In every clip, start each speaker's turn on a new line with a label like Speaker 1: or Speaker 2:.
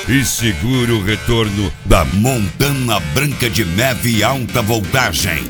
Speaker 1: e segura o retorno da Montana Branca de Neve alta voltagem.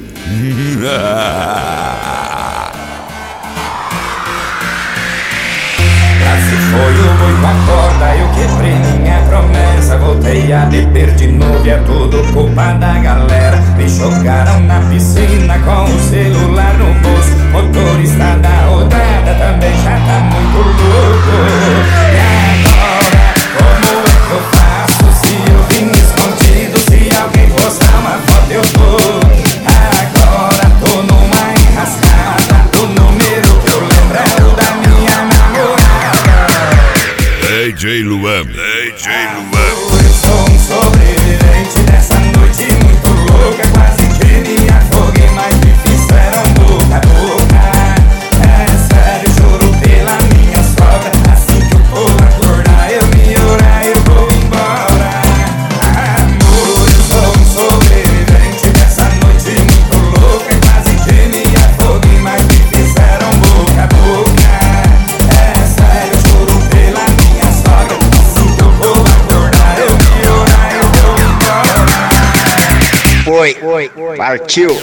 Speaker 2: Se foi o boi com a corda, eu quebrei minha promessa. Voltei a beber de novo e é tudo culpa da galera. Me jogaram na piscina com o celular no bolso. Motorista da rodada também já tá muito louco. E agora, como é que eu faço? Se eu vim escondido, se alguém postar uma foto eu tô. Agora tô numa enrascada. O número que eu lembro é o da minha namorada.
Speaker 1: DJ Luan, DJ Luan.
Speaker 2: Eu sou um sobrevivente dessa noite muito louca. Quase que me afoguei, mas me fizeram boca a boca. É sério, juro pela minha sogra. Assim que o povo acordar, eu me orar, eu vou embora. Amor, eu sou um sobrevivente dessa noite muito louca. Quase que me afoguei, mas me fizeram boca a boca. É sério, juro pela minha sogra. Assim que o povo acordar, eu me orar, eu vou embora.
Speaker 3: Foi, partiu.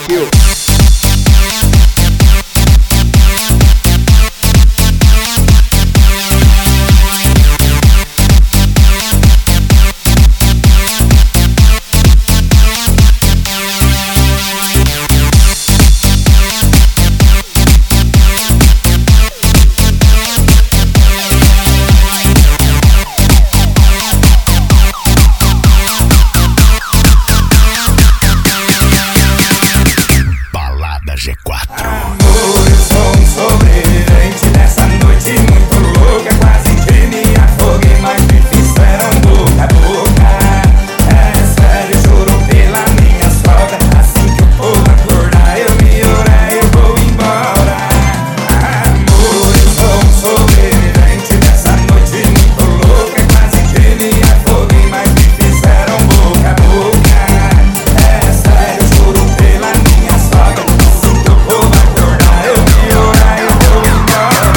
Speaker 2: Amor, eu sou um sobrevivente dessa noite muito louca. Quase que me afoguei, mas me fizeram boca a boca. É sério, juro pela minha sogra. Assim que o povo acordar, eu me orar, eu vou embora. Amor, eu sou um sobrevivente dessa noite muito louca. Quase que me afoguei, mas me fizeram boca a boca. É sério, juro pela minha sogra. Assim que o povo acordar, eu me orar, eu vou embora.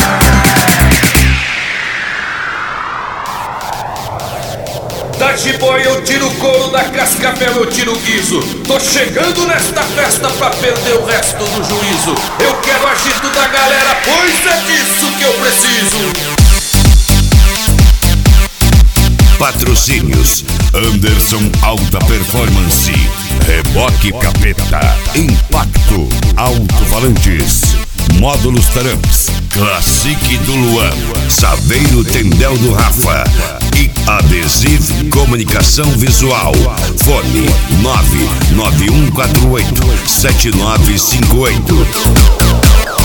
Speaker 4: Da jiboia eu tiro o couro, da cascavel eu tiro o guiso. Tô chegando nesta festa pra perder o resto do juízo. Eu quero agito da galera, pois é disso que eu preciso.
Speaker 1: Patrocínios: Anderson Alta Performance, Reboque Capeta, Impacto, Alto-Falantes, Módulos Taramps, Classic do Luan, Saveiro Tendel do Rafa e Adesivo Comunicação Visual. Fone 99148-7958.